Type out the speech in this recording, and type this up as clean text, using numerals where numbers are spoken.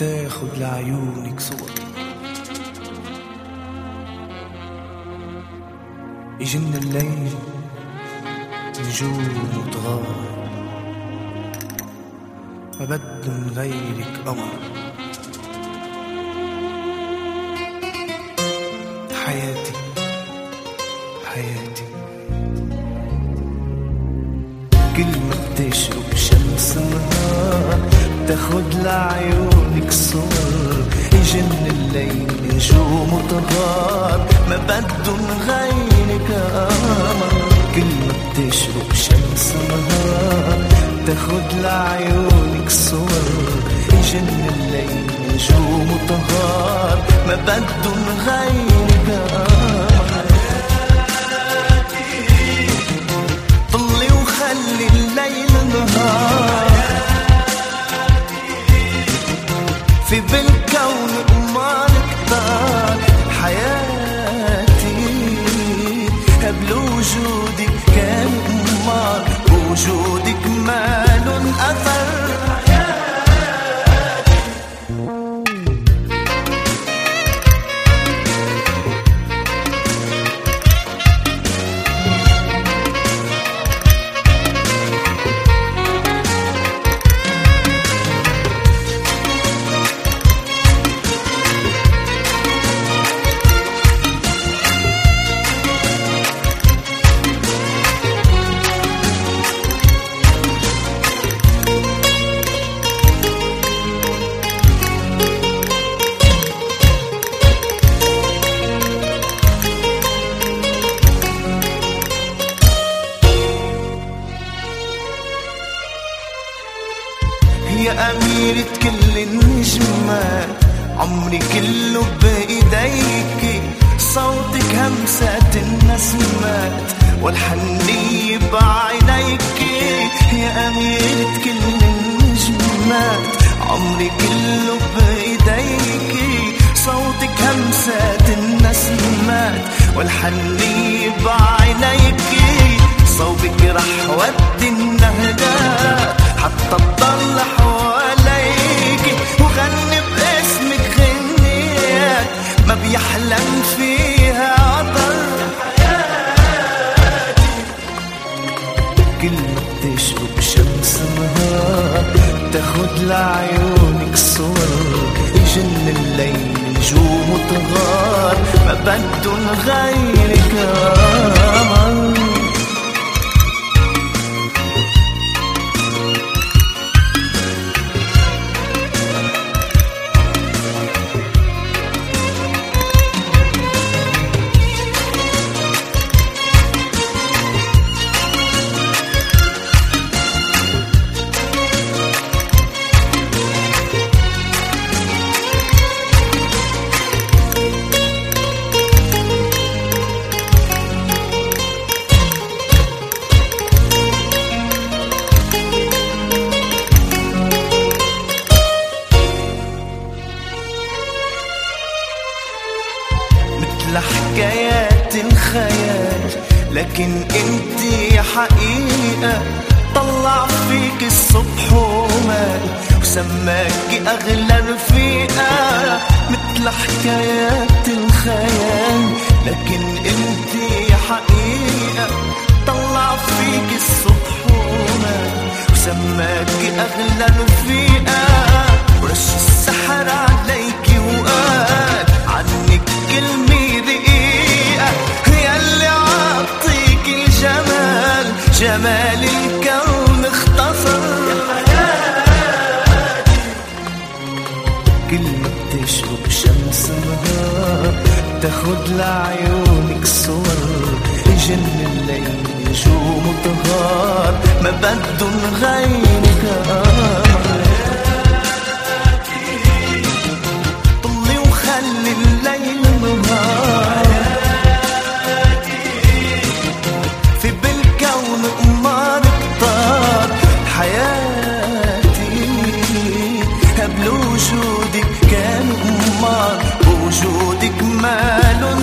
تاخد لعيونك صور، يجن الليل نجوم وتغار، ما بدو من غيرك قمر. حياتي حياتي كل ما بتشرب شمس نهار تاخد لعيونك صور، يجن الليل نجوم وتغار، ما بدو من غيرك قمر. كل ما بتشرب شمس نهار تاخد لعيونك صور، يجن الليل نجوم وتغار، ما بدو من غيرك قمر. طلي وخلي الليل نهار، في بالكون قمار كتار. حياتي قبل وجودك كان قمار، بوجودك مالن أثر. يا أميرة كل النجمات، عمري كله بإيديك، صوتك همسات النسمات والحنية بعينيك. يا أميرة كل النجمات، عمري كله بإيديك، صوتك همسات النسمات والحنية بعينيك. صوبك رح ودي النهدات حتى تضل حواليك، وغني باسمك غنيات ما بيحلم فيها عطر. كل ما بتشرب شمس نهار تاخد لعيونك صور، يجن الليل نجوم وتغار، ما بدو غيرك قمر. لحكايات الخيال لكن انتي حقيقة، طلع فيك الصبح ومال وسماكي أغلى رفيقة. مثل حكايات الخيال لكن انتي حقيقة، طلع فيك الصبح ومال وسماكي أغلى رفيقة. ورش السحر عليكي وقال عنك كلمة دقيقة، هي اللي عطيك الجمال، جمال الكون اختصر. كل ما بتشرب شمس نهار تاخد لعيونك صور، يجن الليل نجوم وتغار، ما بدو غيرك قمر. طلي وخلي الليل نهار، في بالكون قمار كتار. حياتي قبل وجودك كان قمار، بوجودك مالن